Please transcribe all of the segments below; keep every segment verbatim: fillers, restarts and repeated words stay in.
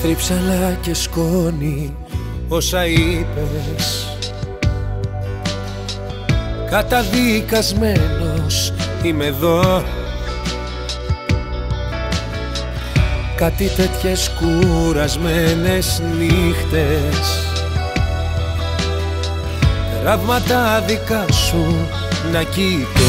Στρίψαλα και σκόνη όσα είπες. Καταδικασμένος είμαι εδώ. Κάτι τέτοιες κουρασμένες νύχτες, τραύματα δικά σου να κοιτώ.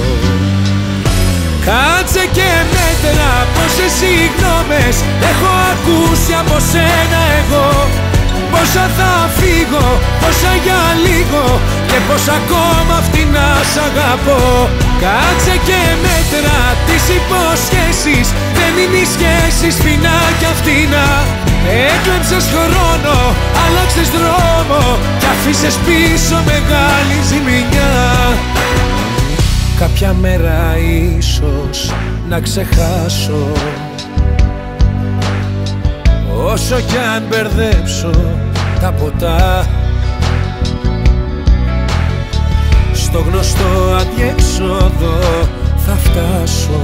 Κάτσε και μέτρα πόσες συγγνώμες έχω ακούσει από σένα εγώ. Πόσα θα φύγω, πόσα για λίγο και πως ακόμα φτηνά σ' αγαπώ. Κάτσε και μέτρα τις υποσχέσεις, δεν είναι οι σχέσεις φινά κι αυτήνα. Έκλεψες χρόνο, άλλαξες δρόμο κι αφήσες πίσω μεγάλη ζημιά. Κάποια μέρα ίσως να ξεχάσω, όσο κι αν μπερδέψω τα ποτά. Στο γνωστό αδιέξοδο θα φτάσω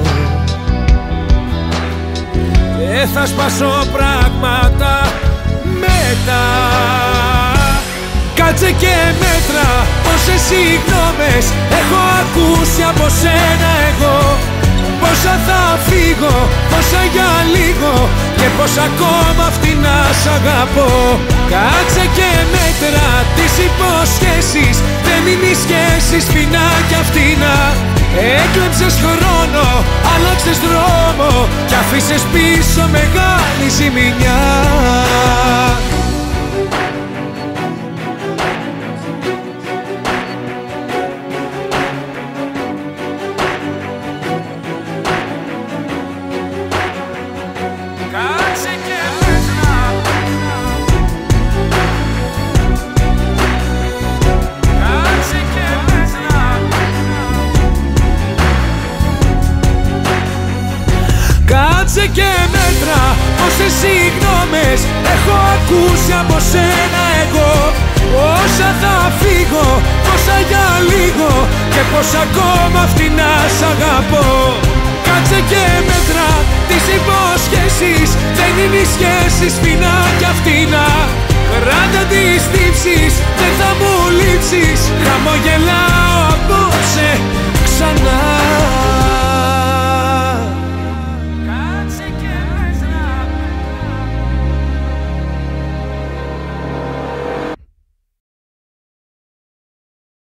και θα σπάσω πράγματα μετά. Κάτσε και μέτρα πόσες συγγνώμες έχω ακούσει από σένα εγώ. Πόσα θα φύγω, πόσα για λίγο και πως ακόμα φτηνά σ' αγαπώ. Κάτσε και μέτρα τις υποσχέσεις, δεν είναι οι σχέσεις φινά κι αυτήνα. Έκλεψες χρόνο, άλλαξες δρόμο κι αφήσες πίσω μεγάλη ζημιά. Κάτσε και μέτρα πόσες συγγνώμες έχω ακούσει από σένα εγώ. Πόσα θα φύγω, πόσα για λίγο και πως ακόμα φτηνά σ' αγαπώ. Κάτσε και μέτρα τις υποσχέσεις, δεν είναι οι σχέσεις φινά κι αυτήνα. Κράτα τις τύψεις, δεν θα μου λείψεις. Χαμογελάω απόψε ξανά.